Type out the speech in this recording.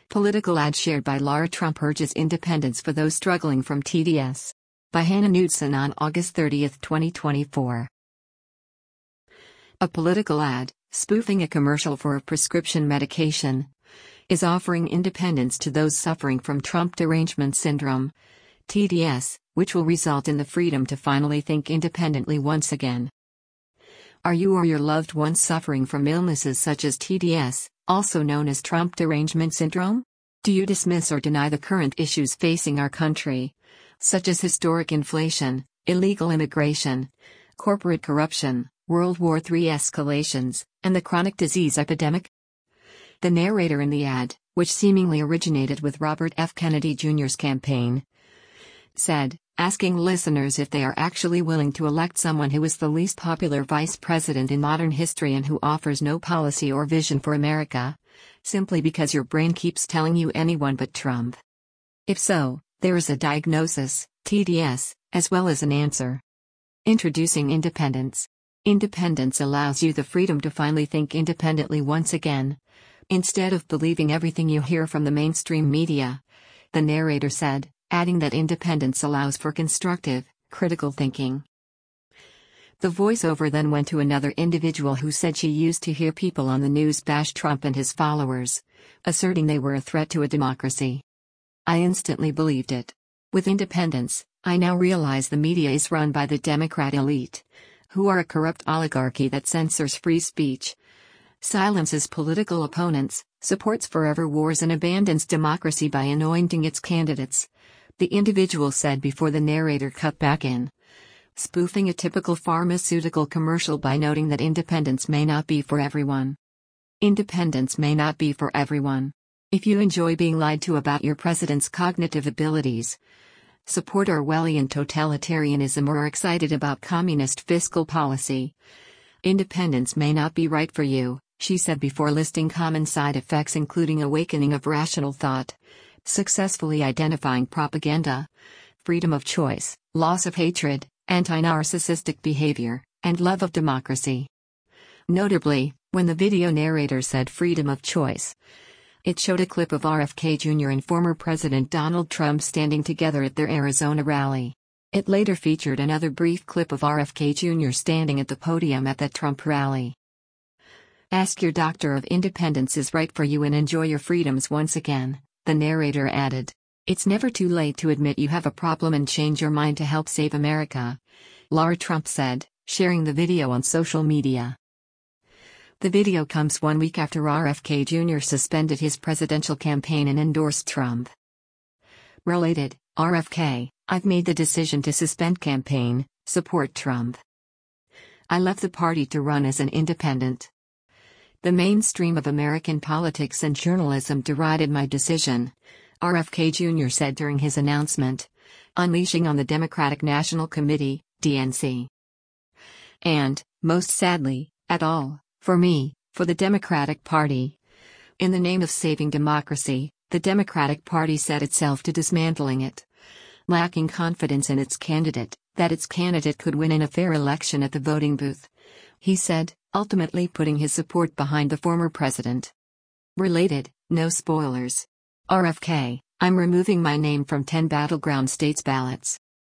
Political ad shared by Lara Trump urges independence for those struggling from TDS. By Hannah Knudsen on August 30, 2024. A political ad, spoofing a commercial for a prescription medication, is offering independence to those suffering from Trump derangement syndrome, TDS, which will result in the freedom to finally think independently once again. Are you or your loved ones suffering from illnesses such as TDS, also known as Trump derangement syndrome? Do you dismiss or deny the current issues facing our country, such as historic inflation, illegal immigration, corporate corruption, World War III escalations, and the chronic disease epidemic? The narrator in the ad, which seemingly originated with Robert F. Kennedy Jr.'s campaign, said, asking listeners if they are actually willing to elect someone who is the least popular vice president in modern history and who offers no policy or vision for America, simply because your brain keeps telling you anyone but Trump. If so, there is a diagnosis, TDS, as well as an answer. Introducing independence. Independence allows you the freedom to finally think independently once again, instead of believing everything you hear from the mainstream media, the narrator said, adding that independence allows for constructive, critical thinking. The voiceover then went to another individual who said she used to hear people on the news bash Trump and his followers, asserting they were a threat to a democracy. I instantly believed it. With independence, I now realize the media is run by the Democrat elite, who are a corrupt oligarchy that censors free speech, silences political opponents, supports forever wars and abandons democracy by anointing its candidates, the individual said before the narrator cut back in, spoofing a typical pharmaceutical commercial by noting that independence may not be for everyone. Independence may not be for everyone. If you enjoy being lied to about your president's cognitive abilities, support Orwellian totalitarianism, or are excited about communist fiscal policy, independence may not be right for you, she said before listing common side effects including awakening of rational thought, successfully identifying propaganda, freedom of choice, loss of hatred, anti-narcissistic behavior, and love of democracy. Notably, when the video narrator said freedom of choice, it showed a clip of RFK Jr. and former President Donald Trump standing together at their Arizona rally. It later featured another brief clip of RFK Jr. standing at the podium at that Trump rally. Ask your doctor if independence is right for you and enjoy your freedoms once again, the narrator added. It's never too late to admit you have a problem and change your mind to help save America, Lara Trump said, sharing the video on social media. The video comes 1 week after RFK Jr. suspended his presidential campaign and endorsed Trump. Related, RFK, I've made the decision to suspend campaign, support Trump. I left the party to run as an independent. The mainstream of American politics and journalism derided my decision, RFK Jr. said during his announcement, unleashing on the Democratic National Committee, DNC. And, most sadly, at all, for me, for the Democratic Party. In the name of saving democracy, the Democratic Party set itself to dismantling it, lacking confidence in its candidate, that its candidate could win in a fair election at the voting booth, he said, ultimately putting his support behind the former president. Related, no spoilers. RFK, I'm removing my name from 10 battleground states ballots.